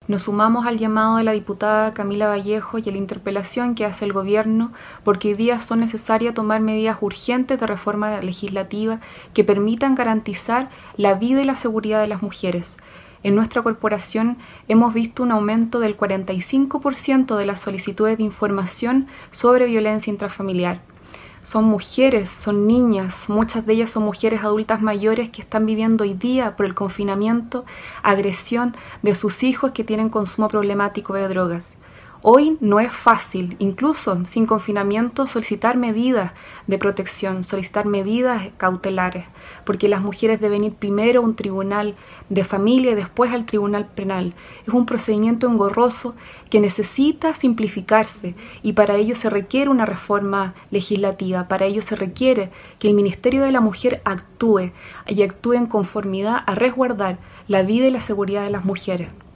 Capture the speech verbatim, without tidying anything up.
Nos sumamos al llamado de la diputada Camila Vallejo y a la interpelación que hace el Gobierno porque hoy día son necesarias tomar medidas urgentes de reforma legislativa que permitan garantizar la vida y la seguridad de las mujeres. En nuestra corporación hemos visto un aumento del cuarenta y cinco por ciento de las solicitudes de información sobre violencia intrafamiliar. Son mujeres, son niñas, muchas de ellas son mujeres adultas mayores que están viviendo hoy día por el confinamiento, agresión de sus hijos que tienen consumo problemático de drogas. Hoy no es fácil, incluso sin confinamiento, solicitar medidas de protección, solicitar medidas cautelares, porque las mujeres deben ir primero a un tribunal de familia y después al tribunal penal. Es un procedimiento engorroso que necesita simplificarse y para ello se requiere una reforma legislativa, para ello se requiere que el Ministerio de la Mujer actúe y actúe en conformidad a resguardar la vida y la seguridad de las mujeres.